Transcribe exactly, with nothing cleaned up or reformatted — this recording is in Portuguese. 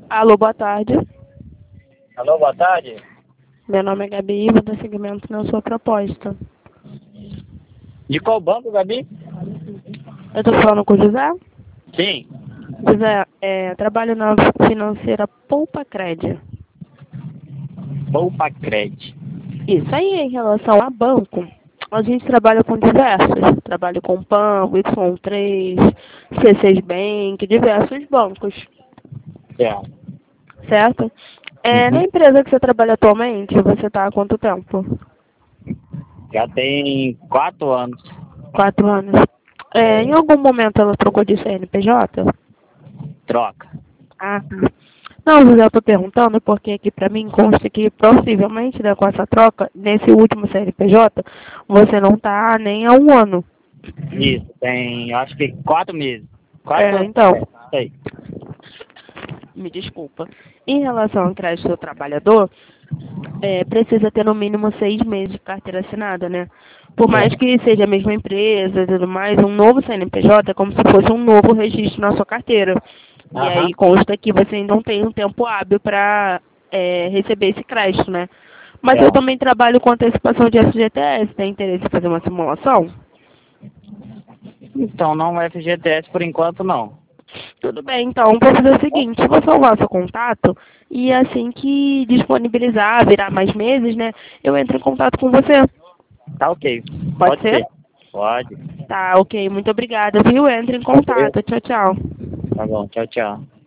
Alô, boa tarde. Alô, boa tarde. Meu nome é Gabi e vou dar seguimento na sua proposta. De qual banco, Gabi? Eu estou falando com o José? Sim. José, é, trabalho na financeira Poupa Cred. Poupa Cred. Isso aí, em relação a banco, a gente trabalha com diversos. Trabalho com PAN, Y três, C seis Bank, diversos bancos, Certo. certo? É, na Uhum. empresa que você trabalha atualmente, você está há quanto tempo? Já tem quatro anos. Quatro anos. É, em algum momento ela trocou de C N P J? Troca. Ah, tá. Não, José, eu estou perguntando porque aqui para mim consta que possivelmente, né, com essa troca, nesse último C N P J, você não está nem há um ano. Isso, tem acho que quatro meses. Quatro É, anos. então, Sei. me desculpa. Em relação ao crédito do trabalhador, é, precisa ter no mínimo seis meses de carteira assinada, né? Por mais Certo. que seja a mesma empresa e tudo mais, um novo C N P J é como se fosse um novo registro na sua carteira. E Aham. aí consta que você não tem um tempo hábil para é, receber esse crédito, né? Mas eu Certo. também trabalho com antecipação de F G T S. Tem interesse em fazer uma simulação? Então, não é F G T S por enquanto, não. Tudo bem, então vou fazer o seguinte, vou salvar seu contato e assim que disponibilizar, virar mais meses, né, eu entro em contato com você. Tá ok. Pode Pode ser? ser. Pode. Tá, ok, muito obrigada, viu? Entre em Eu. contato. Tchau, tchau. Tá bom. Tchau, tchau.